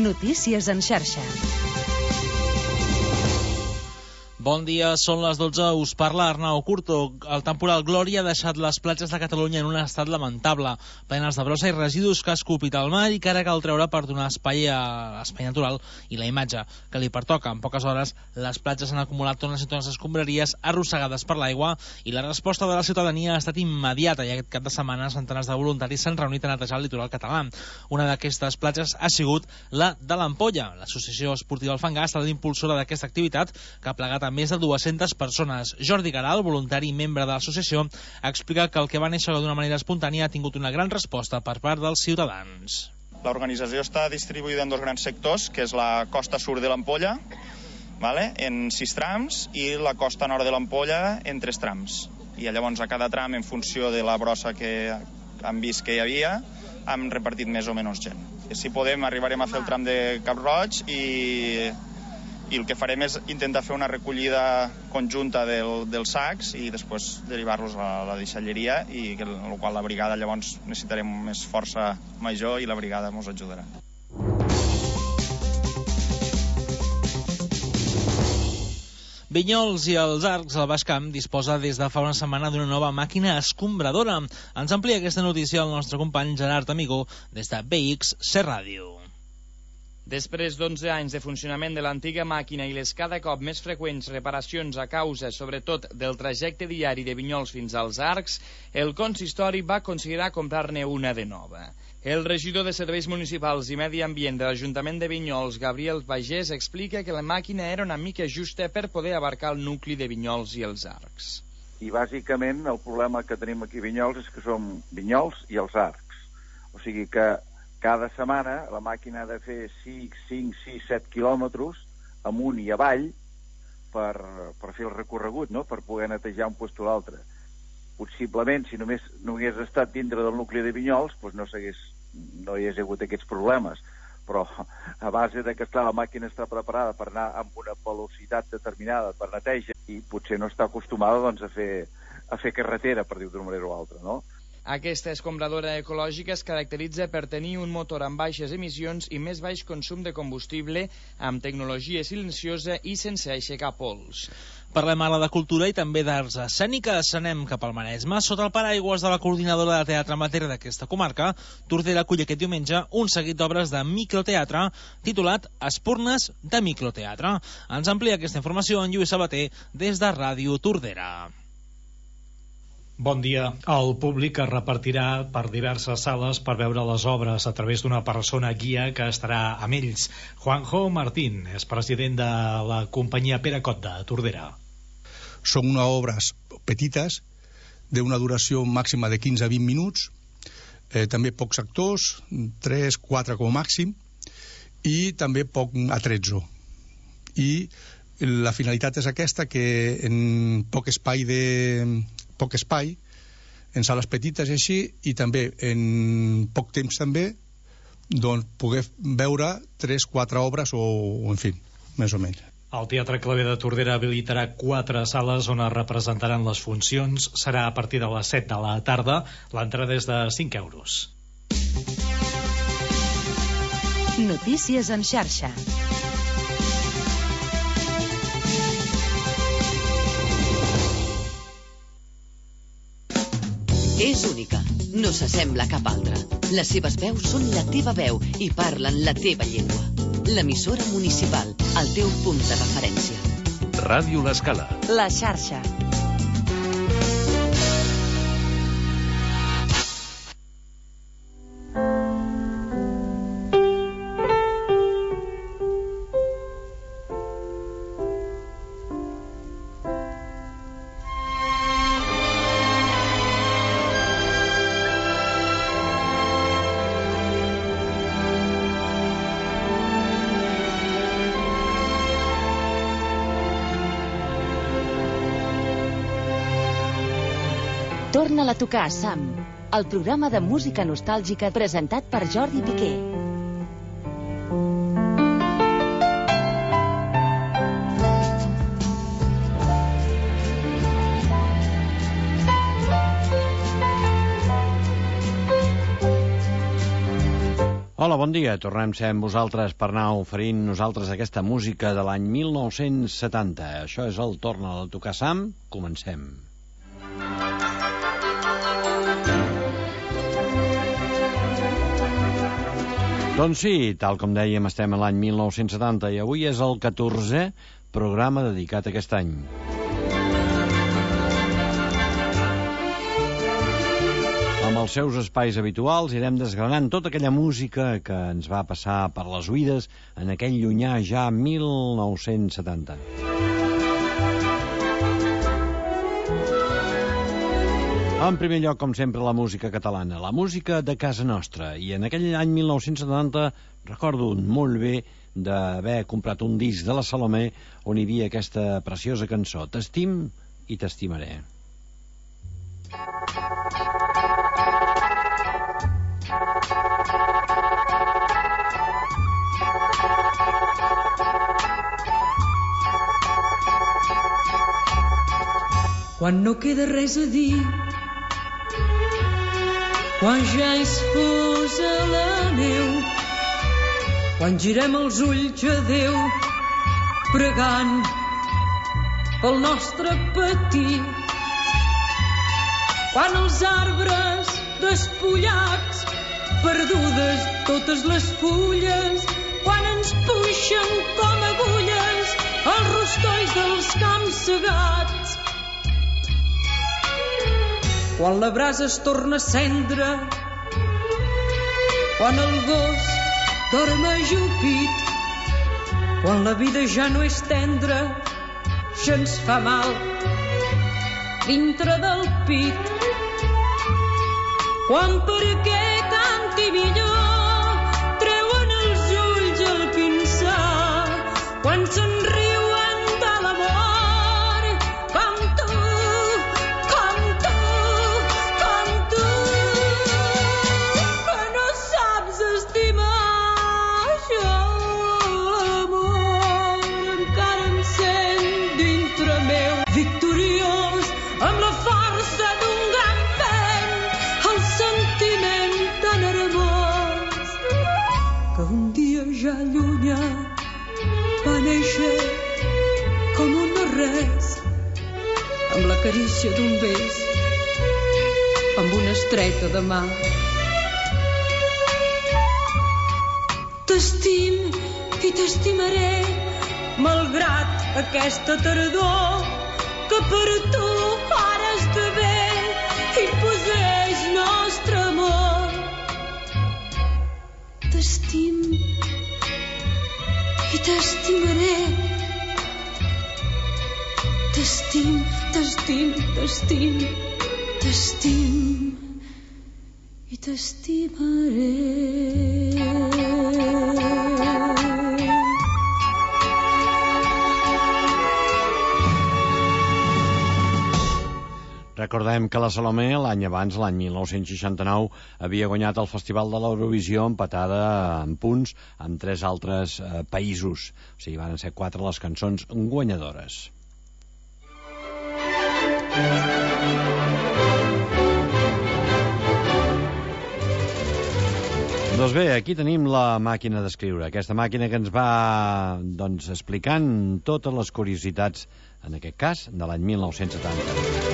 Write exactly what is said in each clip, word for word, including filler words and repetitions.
Notícies en xarxa. Bon dia, són les dotze, us parla Arnau Curto. El temporal Glòria ha deixat les platges de Catalunya en un estat lamentable, plenes de brossa i residus que ha escopit al mar i que ara cal treure per donar espai a l'espai natural i la imatge que li pertoca. En poques hores, les platges han acumulat tones i tones d'escombraries arrossegades per l'aigua i la resposta de la ciutadania ha estat immediata i aquest cap de setmana centenars de voluntaris s'han reunit a netejar el litoral català. Una d'aquestes platges ha sigut la de l'Ampolla. L'Associació Esportiva El Fangar ha estat l'impulsora d'aquesta activitat que ha plegat a més de dues-centes persones. Jordi Garal, voluntari i membre de l'associació, explica que el que va néixer d'una manera espontània ha tingut una gran resposta per part dels ciutadans. L'organització està distribuïda en dos grans sectors, que és la costa sud de l'Ampolla, vale? en sis trams, i la costa nord de l'Ampolla en tres trams. I llavors a cada tram, en funció de la brossa que han vist que hi havia, hem repartit més o menys gent. I si podem, arribarem a fer el tram de Cap Roig i... i el que farem és intentar fer una recollida conjunta del, dels sacs i després derivar-los a la deixalleria, i que, en la qual la brigada llavors necessitarem més força major i la brigada ens ajudarà. Vinyols i els Arcs, al Baix Camp, disposa des de fa una setmana d'una nova màquina escombradora. Ens amplia aquesta notícia el nostre company Gerard Amigó des de B X C Ràdio. Després d'onze anys de funcionament de l'antiga màquina i les cada cop més freqüents reparacions a causa, sobretot, del trajecte diari de Vinyols fins als Arcs, el consistori va considerar comprar-ne una de nova. El regidor de Serveis Municipals i Medi Ambient de l'Ajuntament de Vinyols, Gabriel Pagès, explica que la màquina era una mica justa per poder abarcar el nucli de Vinyols i els Arcs. I bàsicament el problema que tenim aquí a Vinyols és que som Vinyols i els Arcs. O sigui que cada setmana la màquina ha de fer cinc, sis, set quilòmetres amunt i avall per, per fer el recorregut, no? Per poder netejar un lloc o l'altre. Possiblement, si només no hagués estat dintre del nucli de Vinyols, doncs no, no hi hagués hagut aquests problemes. Però a base de que esclar, la màquina està preparada per anar amb una velocitat determinada per neteja i potser no està acostumada doncs, a, fer, a fer carretera, per dir-ho d'una manera o altra, no? Aquesta escombradora ecològica es caracteritza per tenir un motor amb baixes emissions i més baix consum de combustible, amb tecnologia silenciosa i sense aixecar pols. Parlem ara de cultura i també d'arts escèniques. Anem cap al Maresme. Sota el paraigües de la coordinadora de teatre amateur d'aquesta comarca, Tordera acull aquest diumenge un seguit d'obres de microteatre titulat Espurnes de microteatre. Ens amplia aquesta informació en Lluís Sabater des de Ràdio Tordera. Bon dia. El públic es repartirà per diverses sales per veure les obres a través d'una persona guia que estarà amb ells. Juanjo Martín és president de la companyia Peracot de Tordera. Són unes obres petites, d'una duració màxima de quinze a vint minuts, eh, també pocs actors, tres quatre com a màxim, i també poc atrezzo. I la finalitat és aquesta, que en poc espai de... poc espai, en sales petites i així, i també en poc temps també, doncs poder veure tres, quatre obres o, o en fi, més o menys. El Teatre Claver de Tordera habilitarà quatre sales on es representaran les funcions. Serà a partir de les set de la tarda. L'entrada és de cinc euros. Notícies en xarxa. És única, no s'assembla a cap altra. Les seves veus són la teva veu i parlen la teva llengua. L'emissora municipal, el teu punt de referència. Ràdio L'Escala. La xarxa. Torna-la a tocar, Sam, el programa de música nostàlgica presentat per Jordi Piqué. Hola, Hola, bon dia. Tornem a ser amb vosaltres per anar oferint nosaltres aquesta música de l'any mil nou-cents setanta. Això és el Torna a tocar Sam. Comencem. Doncs sí, tal com dèiem, estem a l'any mil nou-cents setanta i avui és el catorzè programa dedicat a aquest any. Amb els seus espais habituals irem desgranant tota aquella música que ens va passar per les oïdes en aquell llunyà ja mil nou-cents setanta. En primer lloc, com sempre, la música catalana, la música de casa nostra. I en aquell any mil nou-cents setanta recordo molt bé d'haver comprat un disc de la Salomé on hi havia aquesta preciosa cançó, T'estim i t'estimaré. Quan no queda res a dir, quan ja és fosa la neu, quan girem els ulls a Déu, pregant pel nostre patir, quan els arbres despullats, perdudes totes les fulles, quan ens puixen com agulles els rostolls dels camps segats, quan la brasa es torna cendra, quan el gos dorm ajupit, quan la vida ja no és tendra, ja ens fa mal dintre del pit. Quan perquè canti millor treuen els ulls al pinsà, quan se'n riuen de l'amor com tu, com tu, com tu, que no saps estimar. Jo, amor, encara em sent dintre meu victoriós amb la força d'un gran vent, el sentiment tan hermós que un dia ja llunyà va néixer com un no res, amb la carícia d'un bes, amb una estreta de mà. T'estim i t'estimaré malgrat aquesta tardor que per tu ara esdevé i poseix nostre amor. T'estim i t'estimaré, t'estim, t'estim, t'estim, t'estim i t'estimaré. Recordem que la Salomé, l'any abans, l'any mil nou-cents seixanta-nou, havia guanyat el Festival de l'Eurovisió empatada en punts amb tres altres eh, països. O sigui, van ser quatre les cançons guanyadores. Doncs bé, aquí tenim la màquina d'escriure, aquesta màquina que ens va, doncs, explicant totes les curiositats, en aquest cas, de l'any mil nou-cents setanta.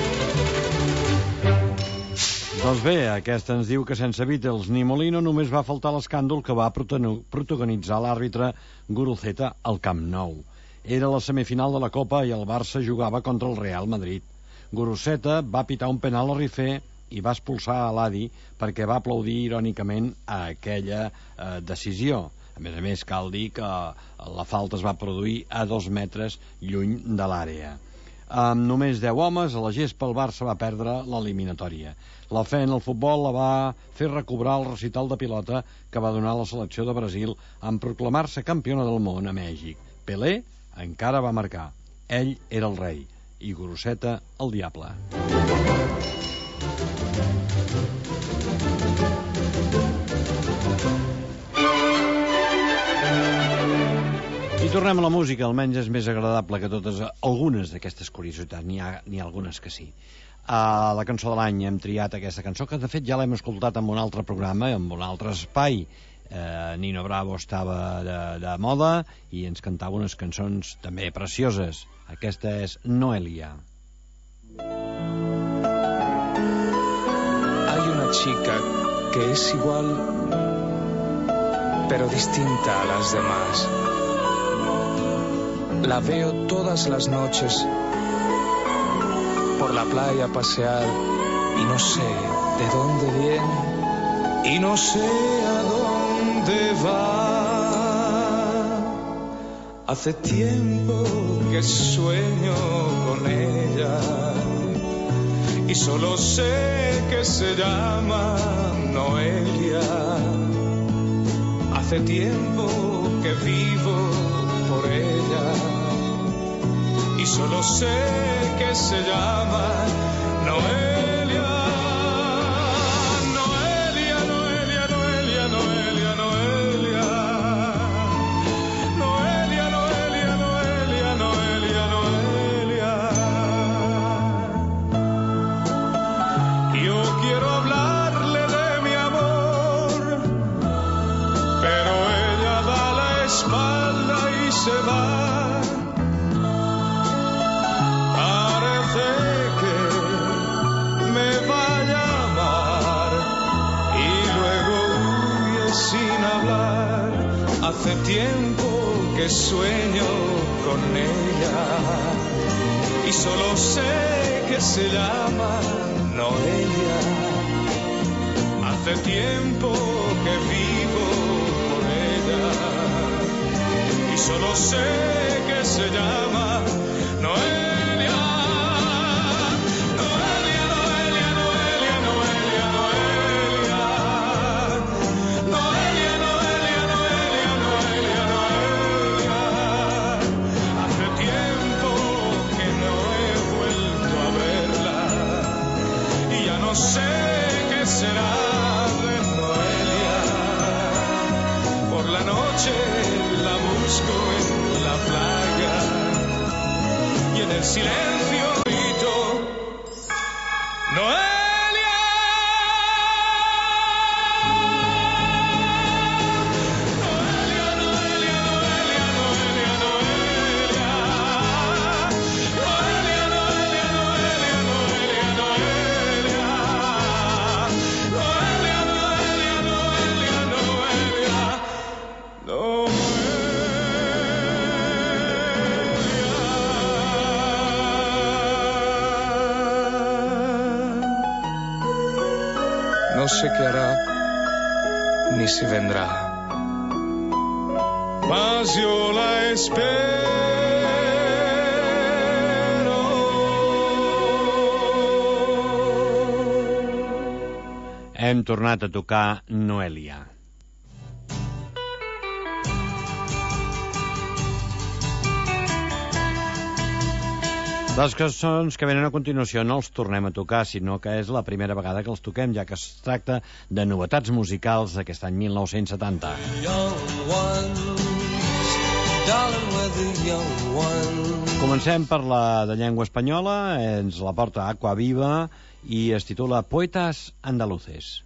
Doncs bé, aquesta ens diu que sense Beatles ni Molino només va faltar l'escàndol que va protagonitzar l'àrbitre Guruceta al Camp Nou. Era la semifinal de la Copa i el Barça jugava contra el Real Madrid. Guruceta va pitar un penal a Rifé i va expulsar a l'Adi perquè va aplaudir irònicament a aquella eh, decisió. A més a més, cal dir que la falta es va produir a dos metres lluny de l'àrea. Amb només deu homes, a la gespa el Barça va perdre l'eliminatòria. La fe en el futbol la va fer recobrar el recital de pilota que va donar la selecció de Brasil en proclamar-se campiona del món a Mèxic. Pelé encara va marcar. Ell era el rei i Guruceta el diable. I tornem a la música, almenys és més agradable que totes, algunes d'aquestes curiositats, n'hi ha, n'hi ha algunes que sí. A la cançó de l'any hem triat aquesta cançó, que de fet ja l'hem escoltat en un altre programa, en un altre espai, eh, Nino Bravo estava de, de moda i ens cantava unes cançons també precioses. Aquesta és Noelia. Hay una chica que es igual pero distinta a las demás. La veo todas las noches por la playa pasear y no sé de dónde viene y no sé a dónde va. Hace tiempo que sueño con ella y solo sé que se llama Noelia. Hace tiempo que vivo por ella y solo sé que se llama Noelia. Noelia, Noelia, Noelia, Noelia, Noelia. Noelia, Noelia, Noelia, Noelia, Noelia. Yo quiero hablarle de mi amor, pero ella da la espalda y se va. Parece que me va a llamar y luego huye sin hablar. Hace tiempo que sueño con ella y solo sé que se llama Noelia. Hace tiempo que vivo por ella y solo sé que se llama Noelia. No sé qué será de Noelia. Por la noche la busco en la playa y en el silencio grito Noelia. No sé qué hará, ni si vendrá, mas yo la espero. Hem tornat a tocar Noelia. Les cançons que venen a continuació no els tornem a tocar, sinó que és la primera vegada que els toquem, ja que es tracta de novetats musicals d'aquest any mil nou-cents setanta. Comencem per la de llengua espanyola, ens la porta Aqua Viva i es titula Poetas Andaluces.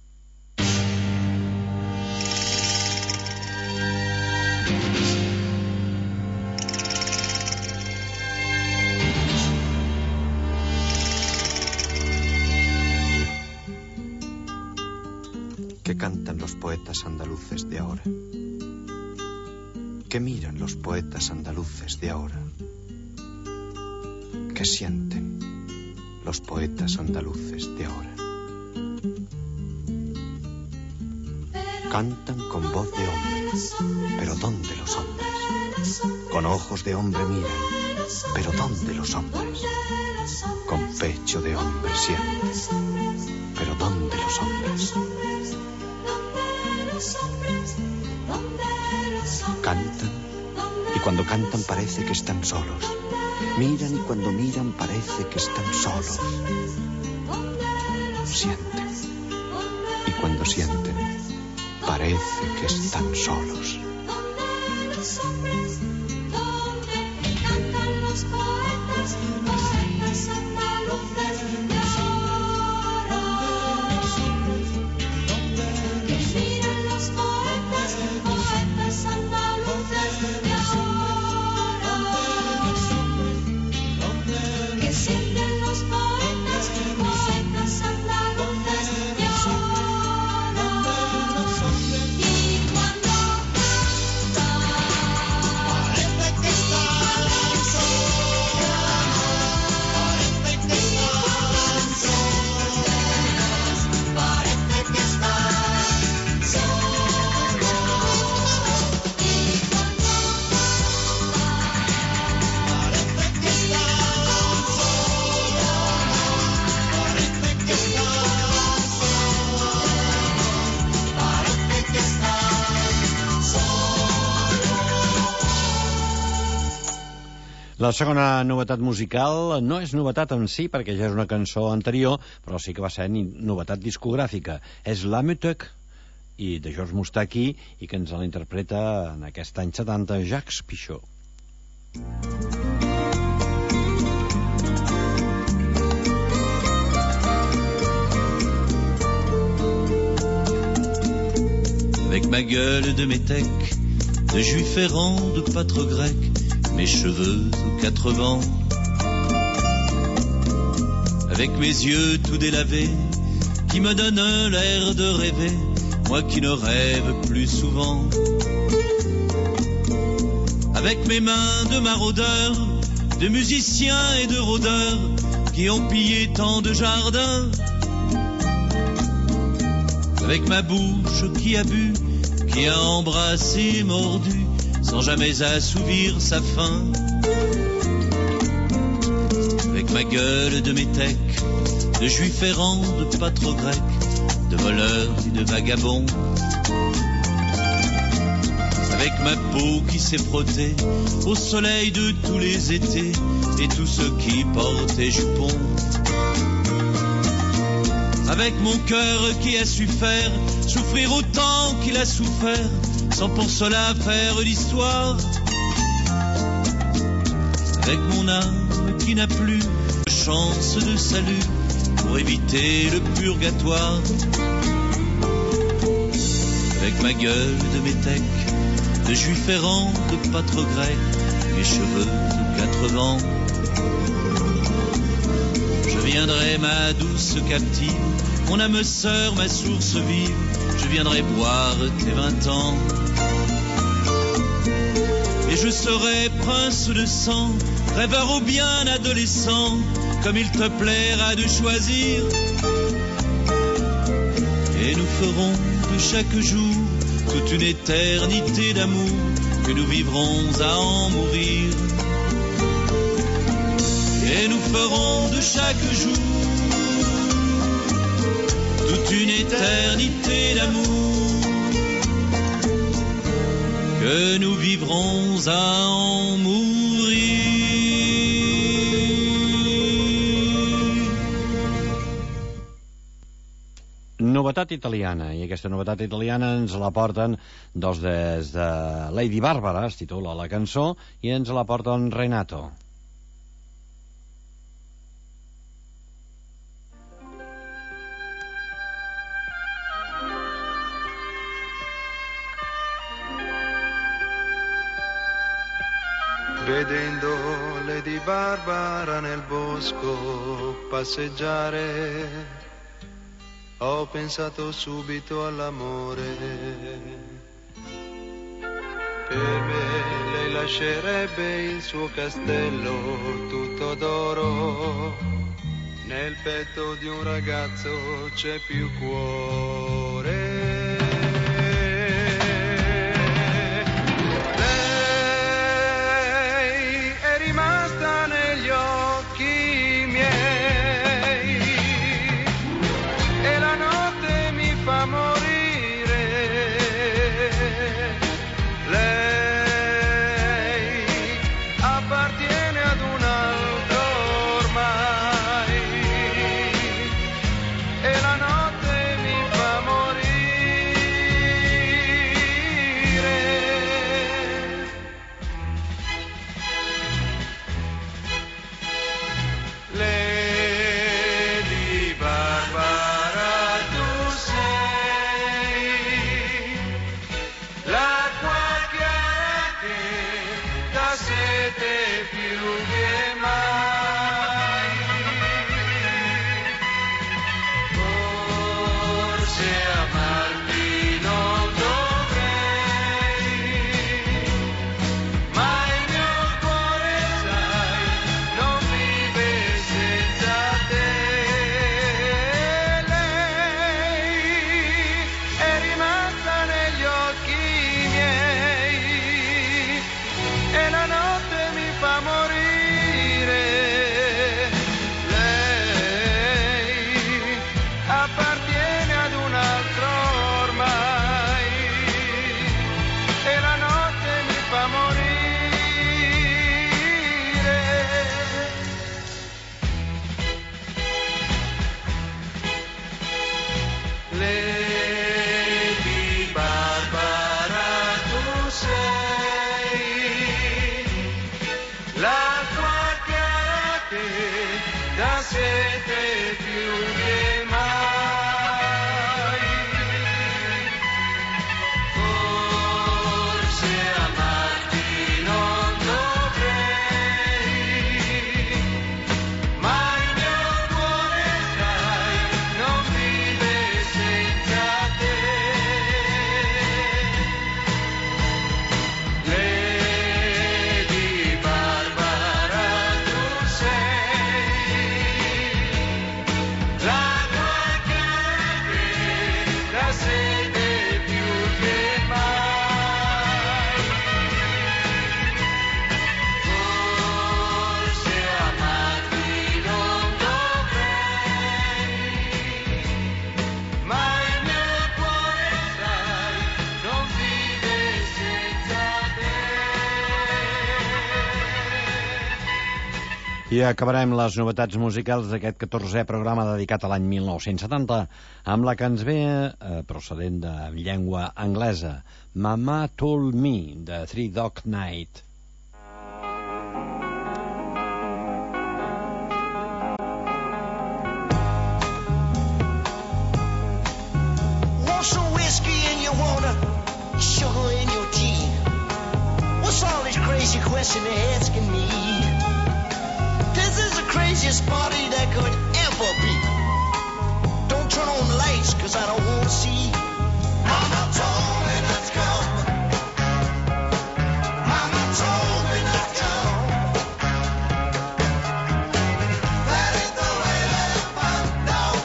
¿Qué cantan los poetas andaluces de ahora? ¿Qué miran los poetas andaluces de ahora? ¿Qué sienten los poetas andaluces de ahora? Cantan con voz de hombre, pero ¿dónde los hombres? Con ojos de hombre miran, pero ¿dónde los hombres? Con pecho de hombre sienten, pero ¿dónde los hombres? Cantan, y cuando cantan parece que están solos. Miran y cuando miran parece que están solos. Sienten, y cuando sienten parece que están solos. Miran los poetas La segona novetat musical no és novetat en si, perquè ja és una cançó anterior, però sí que va ser novetat discogràfica. És La Meute, i de Georges Moustaki, i que ens l'interpreta en aquest any setanta Jacques Pichot. Avec ma gueule de métèque, de juif errant, de pâtre grec, mes cheveux aux quatre vents, avec mes yeux tout délavés, qui me donnent l'air de rêver, moi qui ne rêve plus souvent, avec mes mains de maraudeurs, de musiciens et de rôdeurs, qui ont pillé tant de jardins, avec ma bouche qui a bu, qui a embrassé, mordu, sans jamais assouvir sa faim, avec ma gueule de métèque, de juif errant, de pâtre grec, de voleur et de vagabond, avec ma peau qui s'est frottée au soleil de tous les étés et tous ceux qui portaient jupons, avec mon cœur qui a su faire souffrir autant qu'il a souffert, sans pour cela faire l'histoire, avec mon âme qui n'a plus de chance de salut pour éviter le purgatoire, avec ma gueule de métèque, de juif errant, de pâtre grec, mes cheveux de quatre vents, je viendrai ma douce captive, mon âme sœur, ma source vive, je viendrai boire tes vingt ans, et je serai prince de sang, rêveur ou bien adolescent, comme il te plaira de choisir, et nous ferons de chaque jour toute une éternité d'amour, que nous vivrons à en mourir, et nous ferons de chaque jour toute une éternité d'amour, que nous vivrons à en mourir. Novetat italiana, i aquesta novetat italiana ens la porten dos des de Lady Barbara, es titula la cançó, i ens la porten Renato. Vedendo Lady Barbara nel bosco passeggiare, ho pensato subito all'amore. Per me lei lascerebbe il suo castello tutto d'oro, nel petto di un ragazzo c'è più cuore. E la notte mi fa morire. da sete più che mai. Forse amarti non dovrei, ma il mio cuore sai non vive senza te. Lady Barbara, tu sei l'acqua che da sete più che mai. Forse amarti non dovrei, ma il mio cuore sai non vive senza te. I acabarem les novetats musicals d'aquest catorzè programa dedicat a l'any mil nou-cents setanta amb la que ens ve eh, procedent de llengua anglesa, Mama Told Me, de Three Dog Night. Want some whiskey and you wanna sugar in your tea? What's all this crazy question they're asking me? This is the craziest party that could ever be. Don't turn on the lights, cause I don't wanna see. Mama told me not to go. Mama told me not to go. That ain't the way that I found out.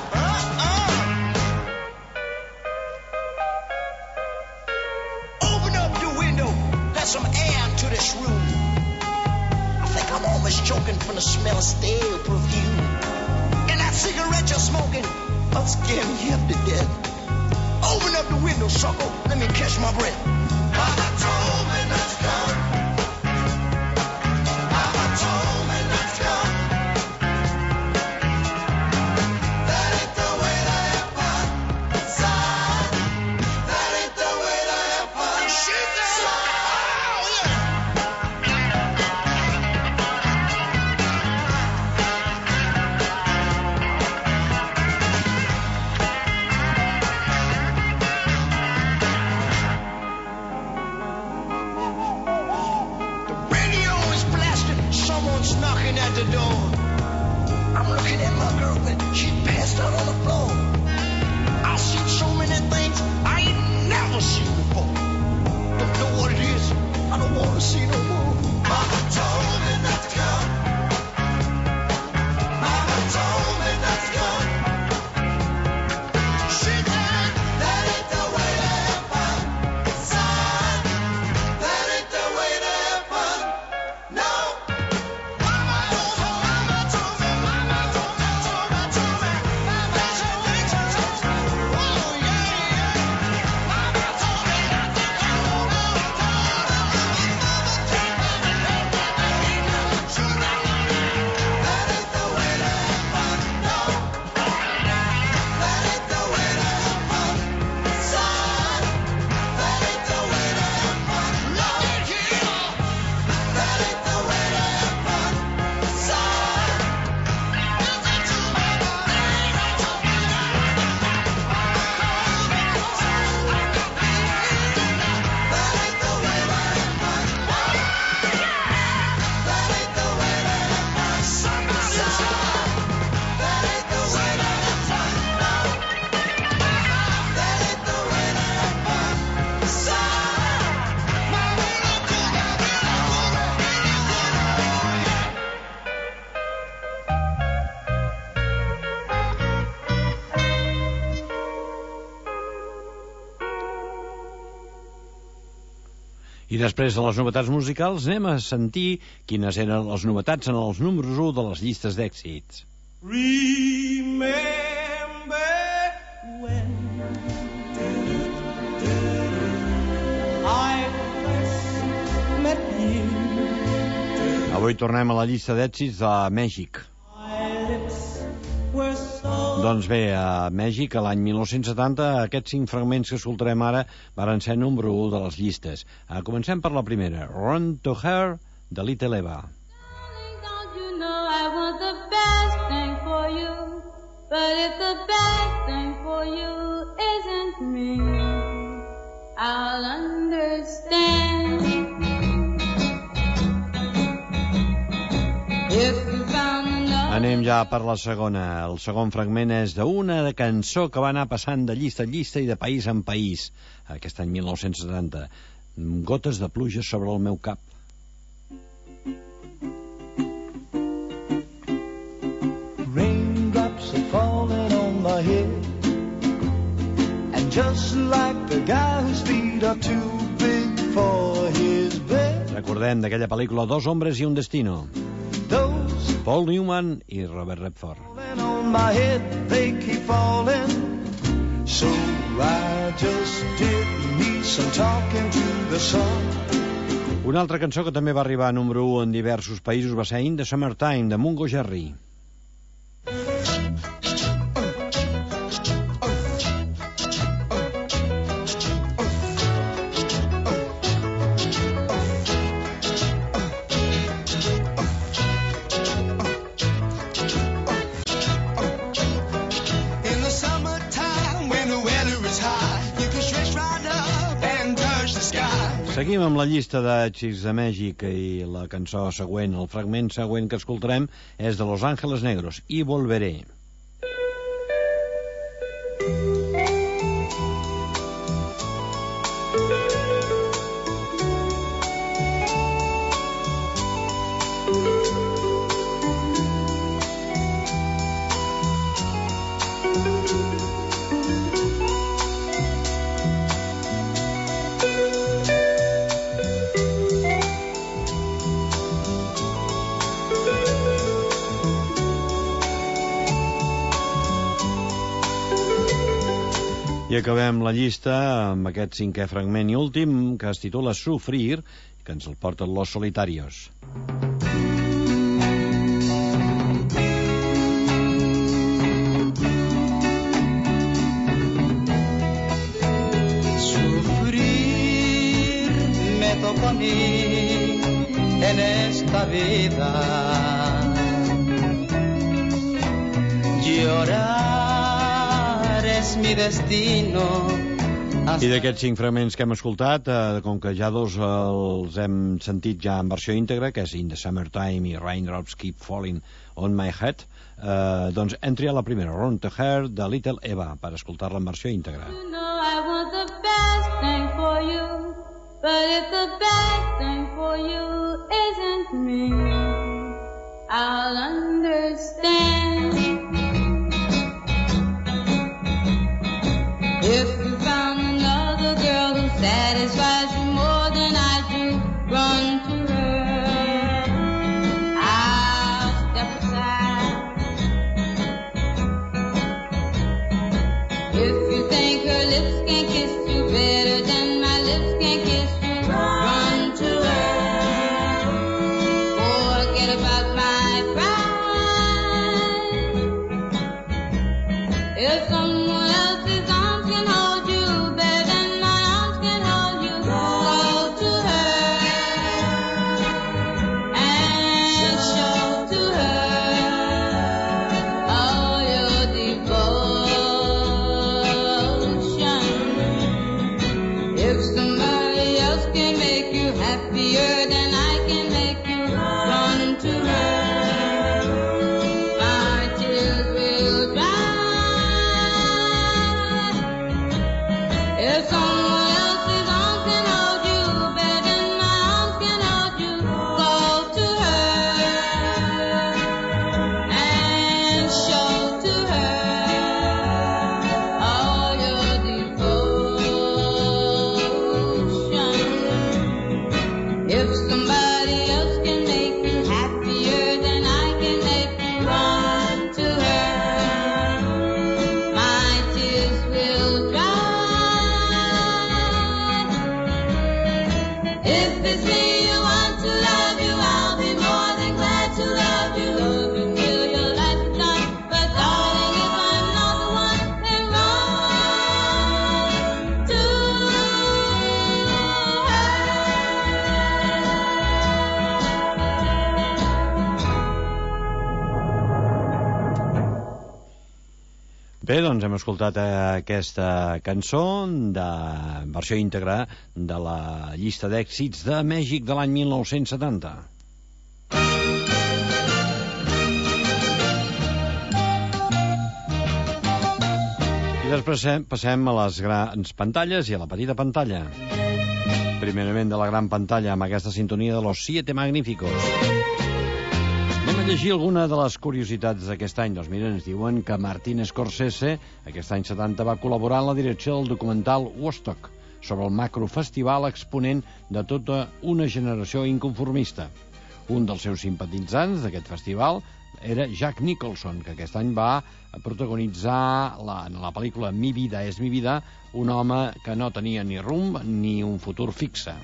Uh-uh. Open up the window, let some air into this room. I think I'm almost choking from the smell of stale perfume. And that cigarette you're smoking, I'll scare me half to death. Open up the window, sucker, let me catch my breath. Mama told me not to go. Mama told me not to go. That ain't the way to have fun, son. That ain't the way to have fun. She said, oh yeah. The radio is blasting, someone's knocking at the door. I'm looking at my girlfriend, she passed out on the floor. I've seen so many things I ain't never seen before. Don't know what it is, I don't want to see no more. Mama told me not to go. Mama told me not to go. She said, that ain't the way to have fun, son. That ain't the way to have fun, no. Mama told me, mama told me, mama told me, told me, told me. That's the way to have fun. Oh yeah, yeah. Mama told me not to go. That ain't the way to have fun, no. That ain't the way to have fun, son. That ain't the way to have fun, no. That ain't the way to have fun, son. That ain't the way to have fun. That ain't the way to have fun, son. That ain't the way to have fun, no. That ain't the way to have fun, son. I després de les novetats musicals anem a sentir quines eren les novetats en els números u de les llistes d'èxits. Remember when I first met you. Avui tornem a la llista d'èxits de Mèxic. My lips were so Doncs bé, a Mèxic, a l'any mil nou-cents setanta, aquests cinc fragments que escoltarem ara varen ser número u de les llistes. Uh, comencem per la primera, Run to Her, de Little Eva. Darling, don't you know I want the best thing But if the best thing for you isn't me, I'll understand. If you found another... Anem ja per la segona. El segon fragment és d'una cançó que va anar passant de llista en llista i de país en país. Aquest any mil nou-cents setanta. Gotes de pluja sobre el meu cap. Raindrops are falling on my head, and just like the guy whose feet are too big for his bed. Recordem d'aquella pel·lícula Dos hombres y un destino. Those Paul Newman i Robert Redford. falling on my head, they keep falling. So I just did me some talking to the sun. Una altra cançó que també va arribar a número u en diversos països va ser In the Summertime, de Mungo Jerry. In the summertime, when the weather is high, you can stretch right up and touch the sky. Seguim amb la llista de Xics de Mèxic i la cançó següent, el fragment següent que escoltarem és de Los Ángeles Negros, I Volveré. I acabem la llista amb aquest cinquè fragment i últim, que es titula Sufrir, que ens el porten Los Solitarios. Sufrir me tocó a mí en esta vida. Llorar es mi destino. I d'aquests cinc fragments que hem escoltat, eh, com que ja dos eh, els hem sentit ja en versió íntegra, que és In the Summertime i Raindrops Keep Falling on My Head, eh, doncs entri a la primera, Run to Her, de Little Eva, per escoltar-la en versió íntegra. You know I want the best thing for you, but if the best thing for you isn't me, I'll understand. If you found another girl who satisfies you more than I do, run to her. I'll step aside. If you think her lips can kiss you better than my lips can kiss you, run to her. Forget about my pride. If someone else's arms can hold you better than my arms can hold you, go to her and show to her all your devotion. If somebody else can make you happier than I can make you, run to her. My tears will dry. Bé, doncs hem escoltat aquesta cançó de versió íntegra de la llista d'èxits de Mèxic de l'any mil nou-cents setanta. I després passem a les grans pantalles i a la petita pantalla. Primerament de la gran pantalla amb aquesta sintonia de Los Siete Magníficos. Anem a llegir alguna de les curiositats d'aquest any. Doncs mira, ens diuen que Martin Scorsese aquest any setanta va col·laborar en la direcció del documental Woodstock sobre el macrofestival exponent de tota una generació inconformista. Un dels seus simpatitzants d'aquest festival era Jack Nicholson, que aquest any va protagonitzar la, en la pel·lícula Mi vida és mi vida, un home que no tenia ni rumb ni un futur fixe.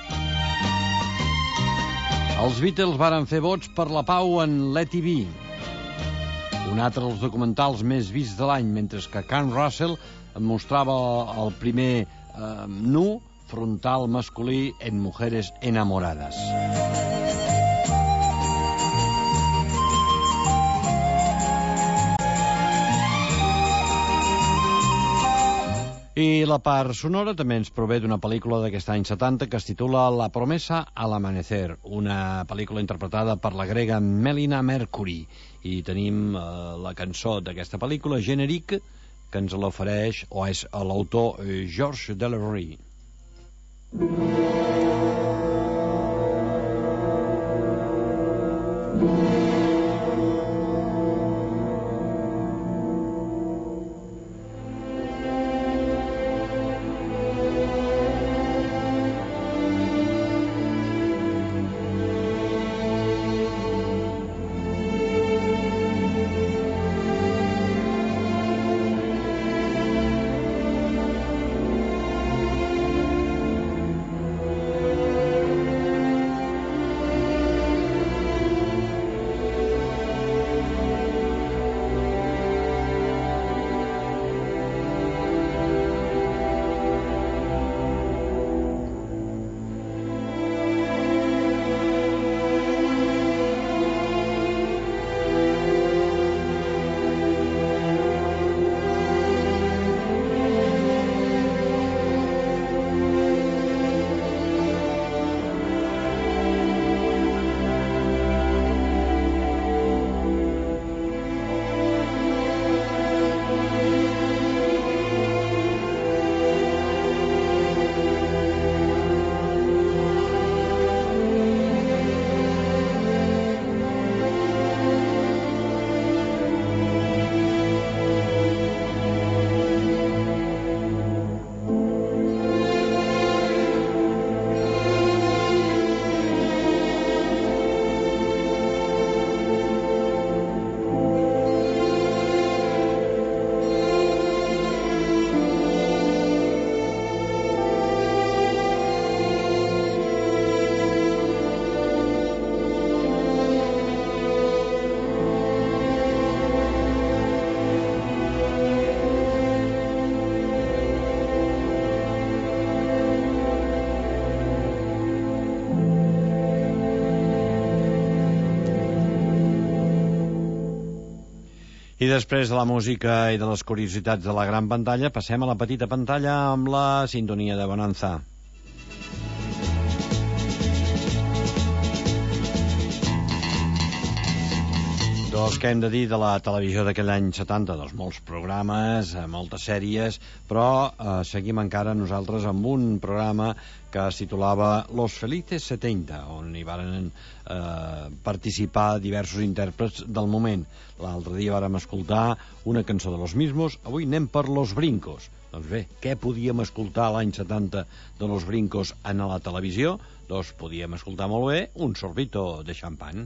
Els Beatles varen fer vots per la pau en Let It Be, un altre dels documentals més vists de l'any, mentre que Kurt Russell mostrava el primer eh, nu frontal masculí en Mujeres Enamoradas. I la part sonora també ens prové d'una pel·lícula d'aquest any setanta que es titula La promesa al amanecer, una pel·lícula interpretada per la grega Melina Mercury. I tenim eh, la cançó d'aquesta pel·lícula, Generic, que ens l'ofereix, o és l'autor eh, Georges Delerue. I després de la música i de les curiositats de la gran pantalla, passem a la petita pantalla amb la sintonia de Bonanza. Doncs què hem de dir de la televisió d'aquell any setanta? Doncs molts programes, moltes sèries, però eh, seguim encara nosaltres amb un programa que es titulava Los Felices setenta, on hi van eh, participar diversos intèrprets del moment. L'altre dia vàrem escoltar una cançó de Los Mismos, avui anem per Los Brincos. Doncs bé, què podíem escoltar l'any setanta de Los Brincos en la televisió? Doncs podíem escoltar molt bé un sorbito de xampany.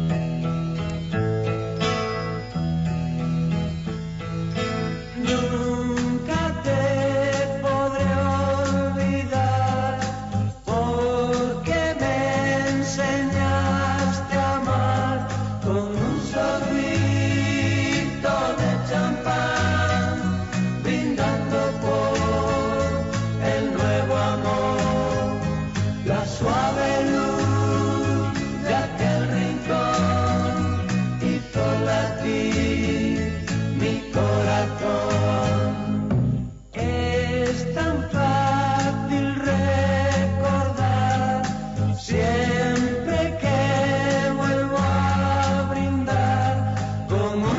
Nunca te podré olvidar porque me enseñaste a amar con un sorbito de champán, brindando por el nuevo amor, la suave luz de aquel rincón hizo latir mi corazón.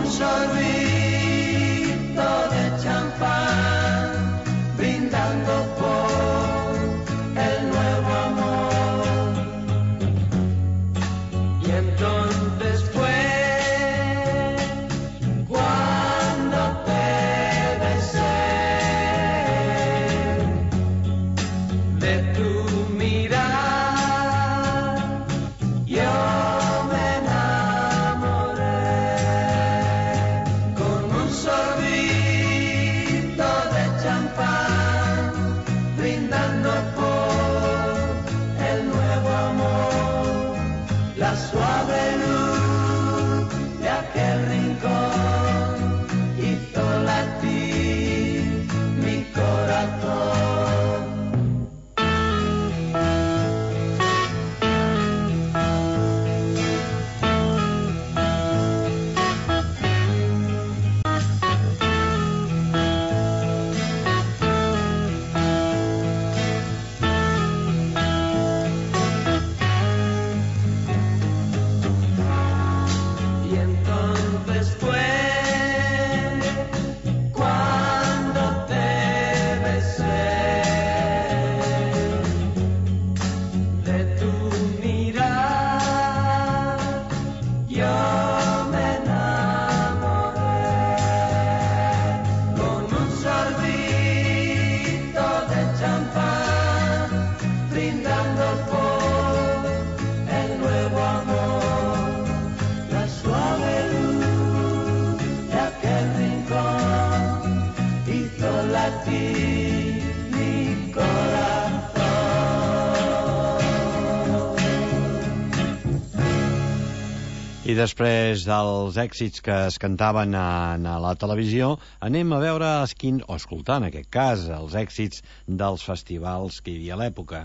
un sorbito de champán, brindando por el nuevo amor. Y entonces fue cuando te besé, de tu mirar yo me enamoré, con un sorbito de champán, brindando por el nuevo amor, la suave luz de aquel rincón hizo latir mi corazón. Y entonces fue cuando te besé, de tu mirar yo me enamoré, con un sorbito de champán, brindando por el nuevo amor, la suave luz de aquel rincón hizo latir mi corazón. I després dels èxits que es cantaven a, a la televisió, anem a veure, quin, o escoltar en aquest cas, els èxits dels festivals que hi havia a l'època.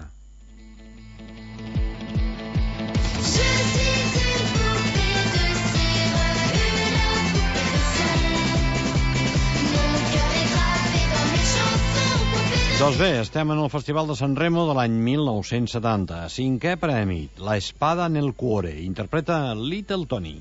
Doncs bé, estem en el Festival de San Remo de l'any mil nou-cents setanta. Cinquè premi, La espada nel cuore. Interpreta Little Tony.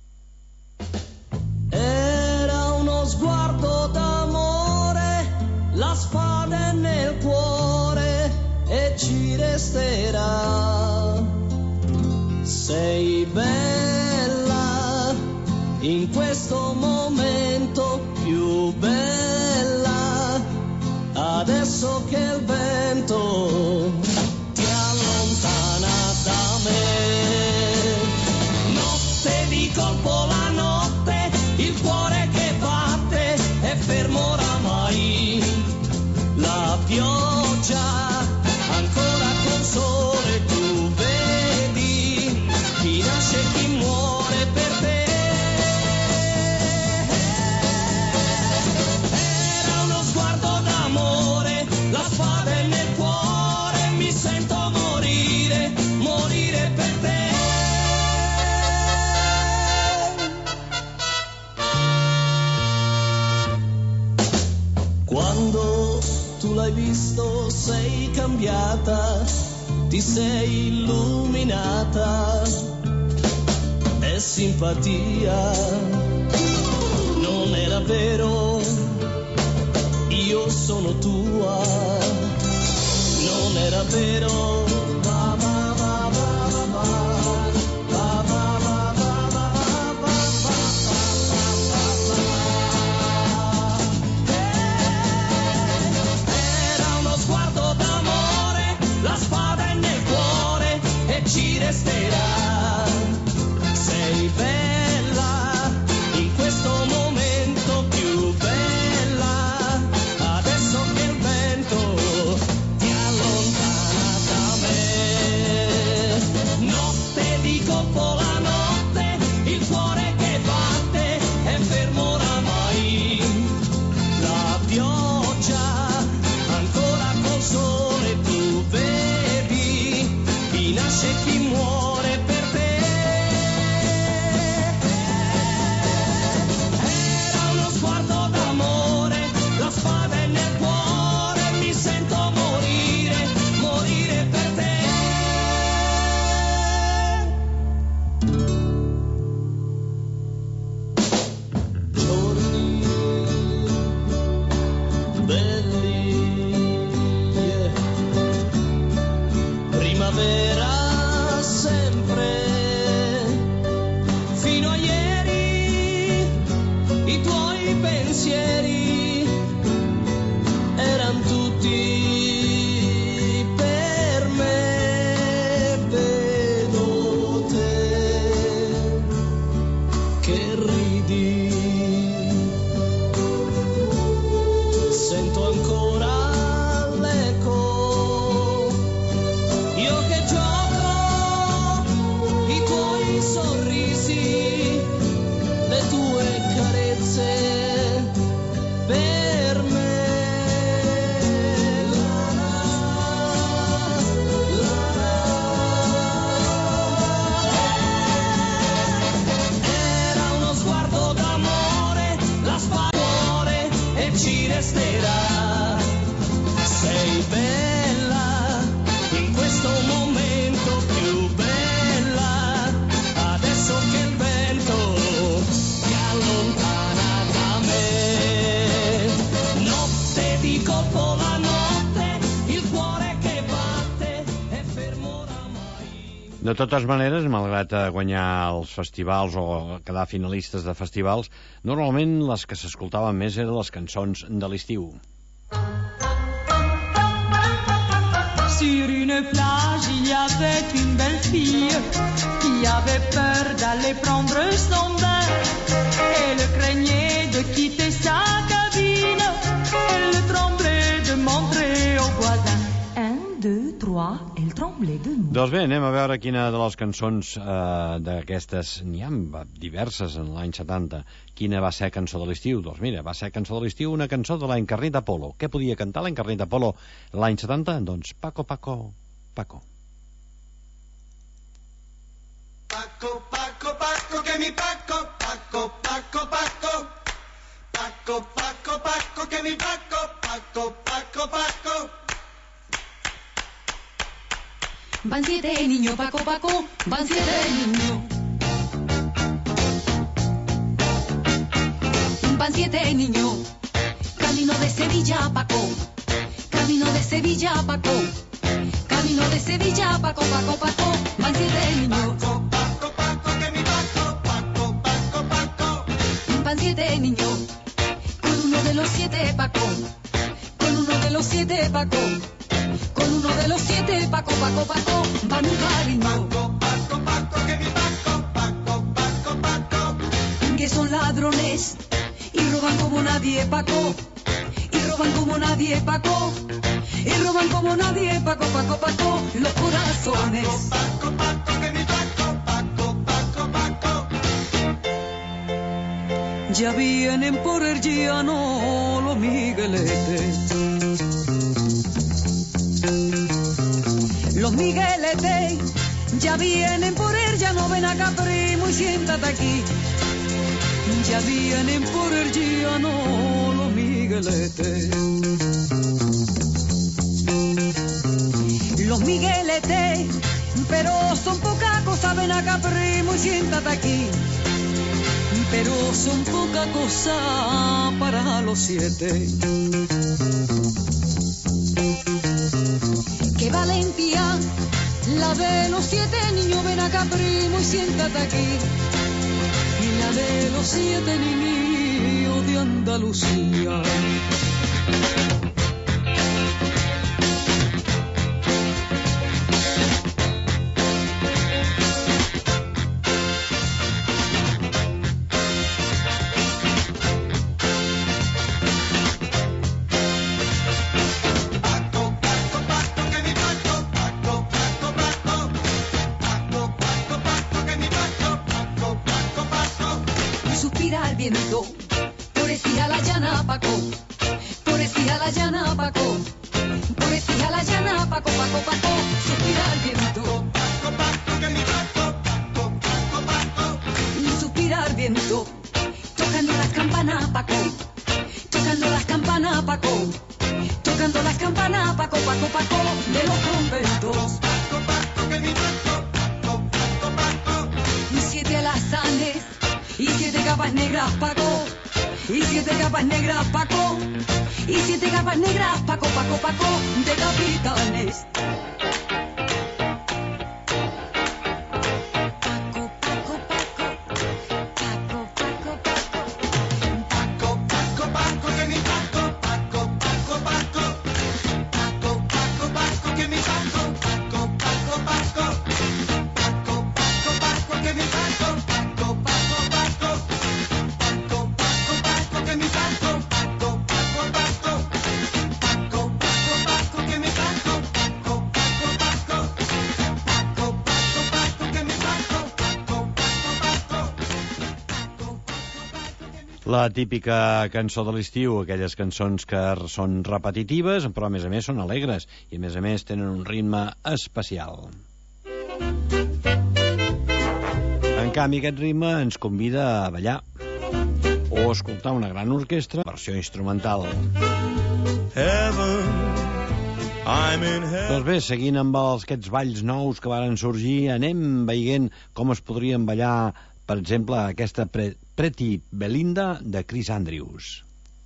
Era uno sguardo d'amore, la spada nel cuore e ci resterà. Sei bella in questo momento, più bella adesso che il vento ti allontana da me. Notte di colpo la notte, il cuore che batte è fermo oramai. La pioggia ancora col sole, tu vedi chi nasce e chi muore per te. Era uno sguardo d'amore, la spada è nel cuore, mi sento morire, morire per te. Quando tu l'hai visto sei cambiata, ti sei illuminata, è simpatia, non era vero, io sono tua, non era vero. Ba, ba, ba, ba, ba, ba, ba, ba, ba, ba, ba, era uno sguardo d'amore, la spada è nel cuore e ci resterà. Sei bella pensieri eran tutti per me. Vedo te che ridi, sento ancora l'eco, io che gioco i tuoi sorrisi, le tue carezze per me. Era uno sguardo d'amore, la spavore e ci resterà. Sei bella in questo momento, più bella adesso che il vento ti allontana da me. Notte di colpo la notte, il cuore che batte è fermo oramai. De totes maneres, malgrat eh, guanyar els festivals o quedar finalistes de festivals, normalment les que s'escoltaven més eren les cançons de l'estiu. Sur une plage, il y avait une belle fille qui avait peur d'aller prendre son bain. Elle craignait de quitter sa cabine. Elle tremblait de montrer aux voisins. Un, deux, trois, elle tremblait de nous. Doncs bé, anem a veure quina de les cançons eh, d'aquestes, n'hi ha diverses en l'any setanta, quina va ser cançó de l'estiu. Doncs mira, va ser cançó de l'estiu una cançó de l'Encarnit Apolo. Què podia cantar l'Encarnit Apolo l'any setanta? Doncs Paco, Paco, Paco. Paco, Paco, Paco, que mi Paco, Paco, Paco, Paco. Paco, Paco, Paco, que mi Paco, Paco, Paco, Paco. Van siete niños, Paco, Paco, van siete niños. Van siete niños, camino de Sevilla, Paco. Camino de Sevilla, Paco. Camino de Sevilla, Paco, Paco, Paco. Van siete niños. Paco, Paco, Paco, que mi Paco, Paco, Paco, Paco. Van siete niños, con uno de los siete, Paco. Con uno de los siete, Paco. Con uno de los siete, Paco, Paco, Paco. Van un cariño. Paco, Paco, Paco, que mi Paco, Paco, Paco, Paco. Que son ladrones y roban como nadie, Paco. Y roban como nadie, Paco. Y roban como nadie, Paco, Paco, Paco. Los corazones. Paco, Paco, que mi Paco, Paco, Paco, Paco. Ya vienen por el llano los migueletes. Los migueletes ya vienen por el llano, ven acá primo y siéntate aquí. Ya vienen por el llano los migueletes. Los migueletes, pero son poca cosa, ven acá primo y siéntate aquí. Pero son poca cosa para los siete. Qué valentía la de los siete niños, ven acá primo y siéntate aquí. Y la de los siete niños de Andalucía. Viento, pobrecita la llana, Paco, pobrecita la llana, Paco, pobrecita la llana, Paco, Paco, Paco, suspira el viento, Paco, Paco, que mi Paco, Paco, Paco, Paco. y suspira el viento, tocando las campanas, Paco, tocando las campanas, Paco, tocando las campanas, Paco, Paco, Paco, de los conventos, Paco, Paco, que mi Paco, Paco, Paco, Paco. y siete alazanes, y siete capas negras, Paco, y siete capas negras, Paco, y siete capas negras, Paco, Paco, Paco, de capitanes. Paco, Paco, Paco, Paco, Paco, Paco, La típica cançó de l'estiu, aquelles cançons que són repetitives, però a més a més són alegres i a més a més tenen un ritme especial. En canvi, aquest ritme ens convida a ballar o a escoltar una gran orquestra, versió instrumental. Heaven, I'm in heaven. Doncs bé, seguint amb els, aquests balls nous que varen sorgir, anem veient com es podrien ballar, per exemple, aquesta pre Pretty Belinda de Chris Andrews.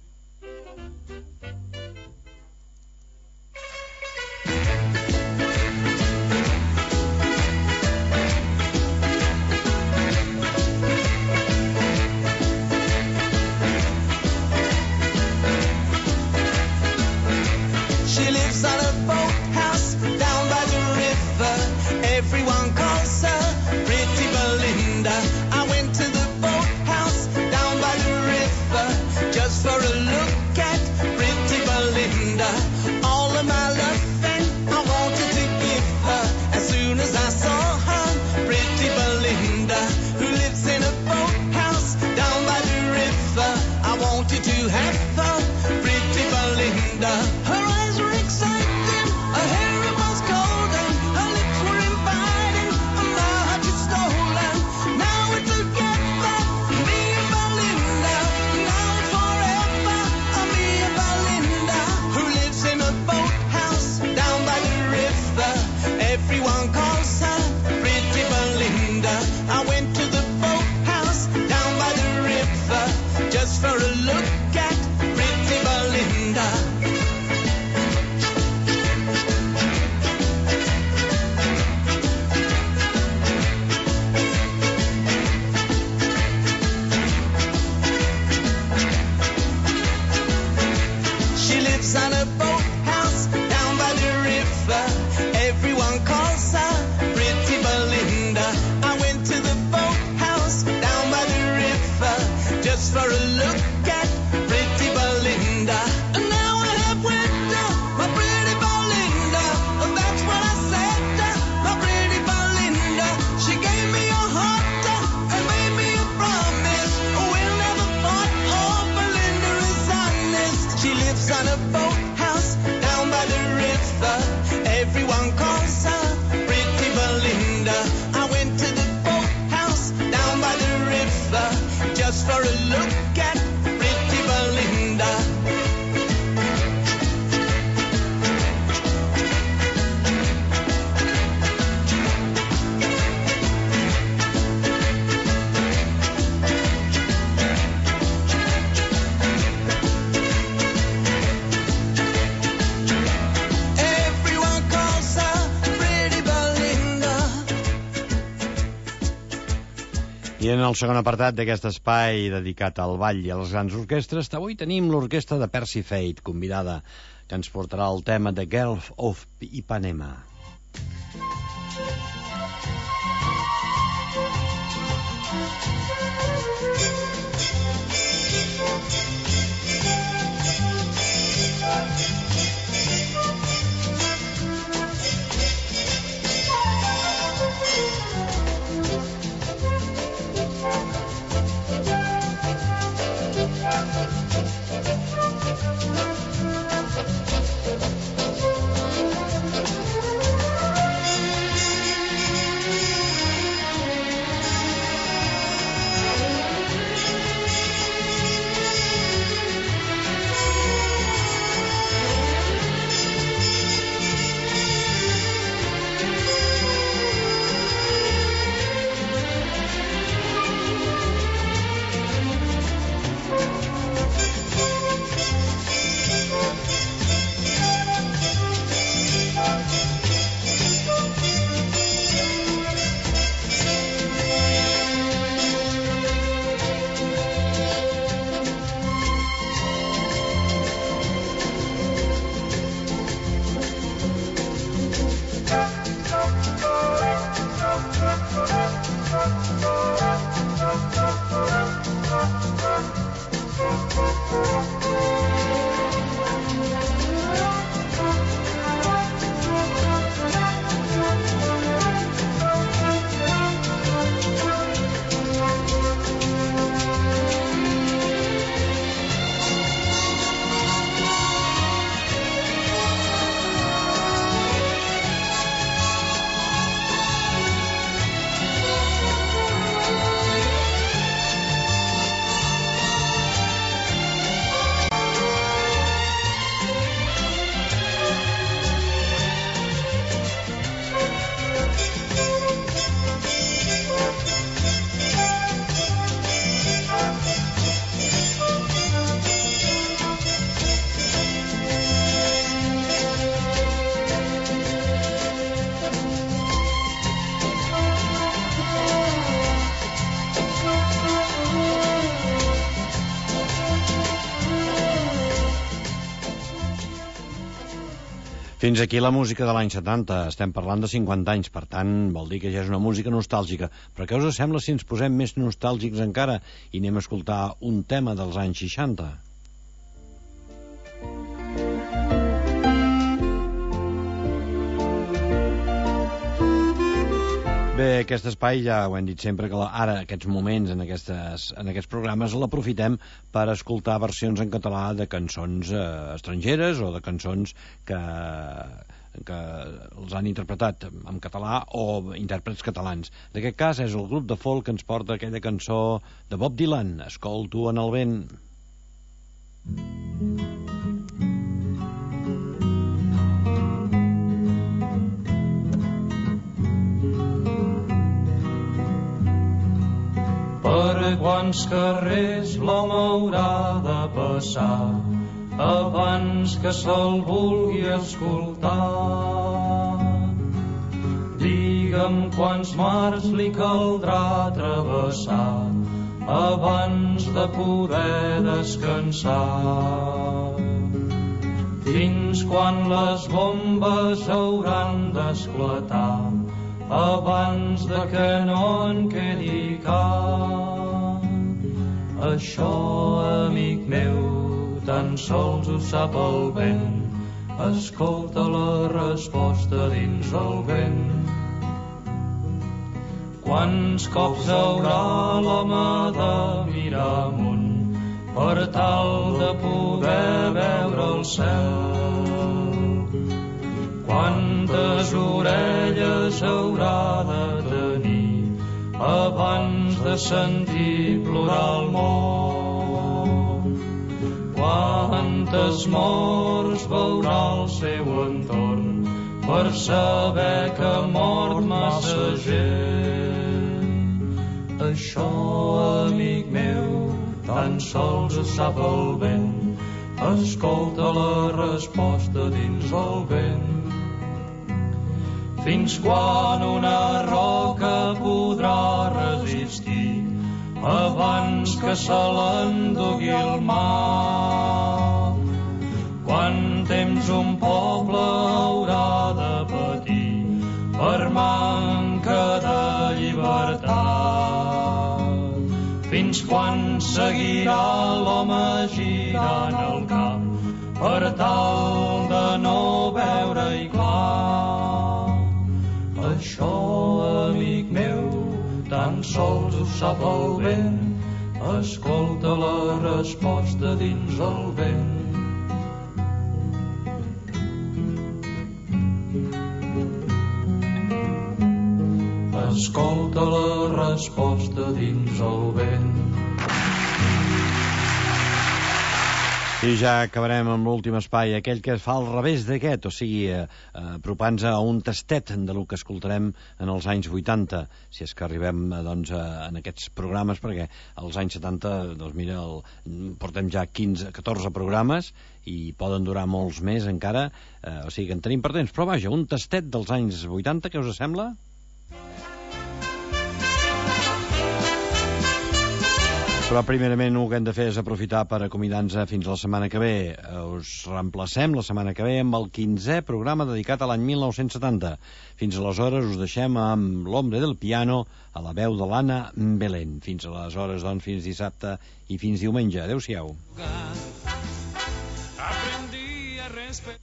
She lives on a boathouse down by the river. Everyone calls her Pretty Belinda. I went to the boathouse down by the river just for a look at Pretty Belinda. All of my loving I wanted to give her. As soon as I saw her, Pretty Belinda, who lives in a boathouse down by the river, I wanted to have her, Pretty Belinda. Her eyes were exciting, her hair was golden, her lips were inviting, and my heart is stolen. Now we're together, me and Belinda. Now and forever, I'm me and Belinda, who lives in a boathouse down by the river. Everyone calls her Pretty Belinda. I went to the boathouse down by the river just for a look at Pretty Belinda. She lives on a boathouse down by the river. Everyone calls her Pretty Belinda. I went to the boathouse down by the river just for a look at Pretty Belinda. And now I have with her my Pretty Belinda. And that's what I said, my Pretty Belinda. She gave me a heart and made me a promise. We'll never part. Oh, Belinda is honest. She lives on a boathouse down by the river. Everyone calls her Pretty Belinda. I went to the boathouse down by the river just for a look at Pretty Belinda. Everyone calls her Pretty Belinda. I en el segon apartat d'aquest espai dedicat al ball i a les grans orquestres, avui tenim l'orquestra de Percy Fate, convidada, que ens portarà el tema de Girl of Ipanema. Fins aquí la música de l'any setanta. Estem parlant de cinquanta anys, per tant, vol dir que ja és una música nostàlgica. Però què us sembla si ens posem més nostàlgics encara i anem a escoltar un tema dels anys seixanta? Bé, aquest espai ja ho hem dit sempre, que ara, aquests moments, en, aquestes, en aquests programes, l'aprofitem per escoltar versions en català de cançons eh, estrangeres o de cançons que, que els han interpretat en català o intèrprets catalans. En aquest cas és el grup de folk que ens porta aquella cançó de Bob Dylan, Escolto en el vent. Per quants carrers l'home haurà de passar abans que se'l vulgui escoltar? Digue'm quants mars li caldrà travessar abans de poder descansar. Fins quan les bombes hauran d'esclatar abans de que no en quedi cap. Això, amic meu, tan sols ho sap el vent. Escolta la resposta dins el vent. Quants cops haurà l'home de mirar amunt per tal de poder veure el cel? Quantes orelles haurà de tenir abans de sentir plorar el món? Quantes morts veurà al seu entorn per saber que ha mort massa gent? Això, amic meu, tan sols ho sap el vent. Escolta la resposta dins el vent. Fins quan una roca podrà resistir abans que se l'endugui el mar? Quant temps un poble haurà de patir per manca de llibertat? Fins quan seguirà l'home girant el camp per tal de no veure-hi clar? Això, amic meu, tan sols ho sap el vent. Escolta la resposta dins el vent. Escolta la resposta dins el vent. I ja acabarem amb l'últim espai, aquell que fa al revés d'aquest, o sigui, eh, apropant-nos a un tastet de lo que escoltarem en els anys vuitanta, si és que arribem eh, doncs, a, en aquests programes, perquè als anys setanta, doncs mira, el, portem ja quinze, catorze programes i poden durar molts més encara, eh, o sigui que en tenim per temps, però vaja, un tastet dels anys vuitanta, què us sembla? Però primerament el que hem de fer és aprofitar per acomiadar-nos fins la setmana que ve. Us reemplacem la setmana que ve amb el quinzè programa dedicat a l'any mil nou-cents setanta. Fins aleshores us deixem amb l'Hombre del Piano a la veu de l'Anna Belén. Fins aleshores, doncs, fins dissabte i fins diumenge. Adéu-siau. Aprendí a respetar.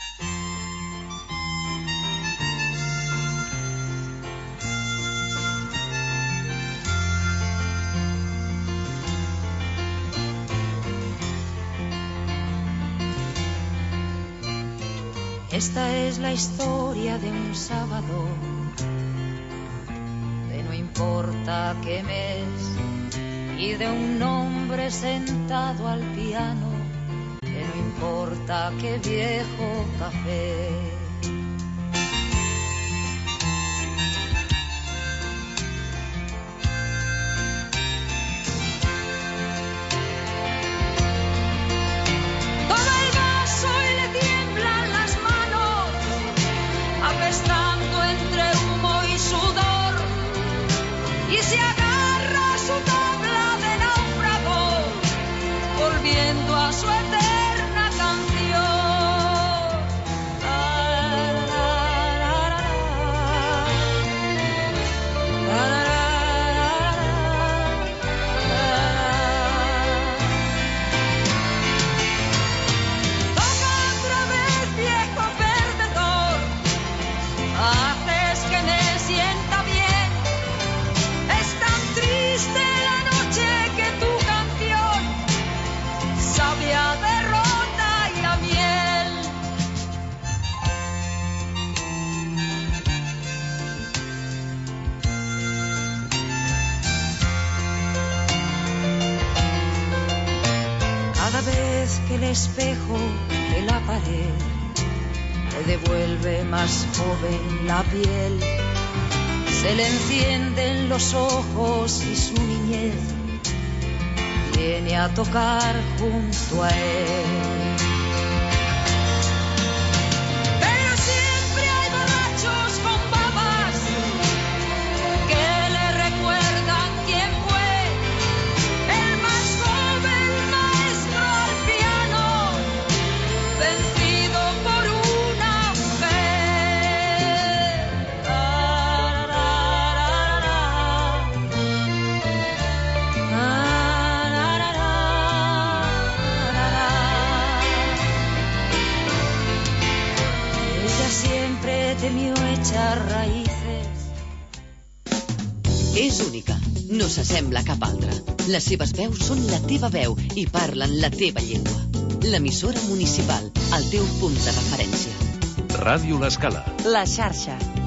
Esta es la historia de un sábado, de no importa qué mes, y de un hombre sentado al piano, de no importa qué viejo café. Apestando entre humo y sudor, y se agarra a su tabla de náufrago, volviendo a su eterna canción. Ay, sabia derrota y a miel. Cada vez que el espejo de la pared le devuelve más joven la piel, se le encienden los ojos y su niñez viene a tocar junto a él. Pero siempre hay borrachos con babas que le recuerdan quién fue el más joven maestro al piano, vencido por una mujer. Ah, ra, ra, ra, ah, ra, ra, ra, ra. Ella siempre temió echar raíces. És única, no s'assembla a cap altra. Les seves veus són la teva veu i parlen la teva llengua. L'emissora municipal, el teu punt de referència. Ràdio L'Escala. La xarxa.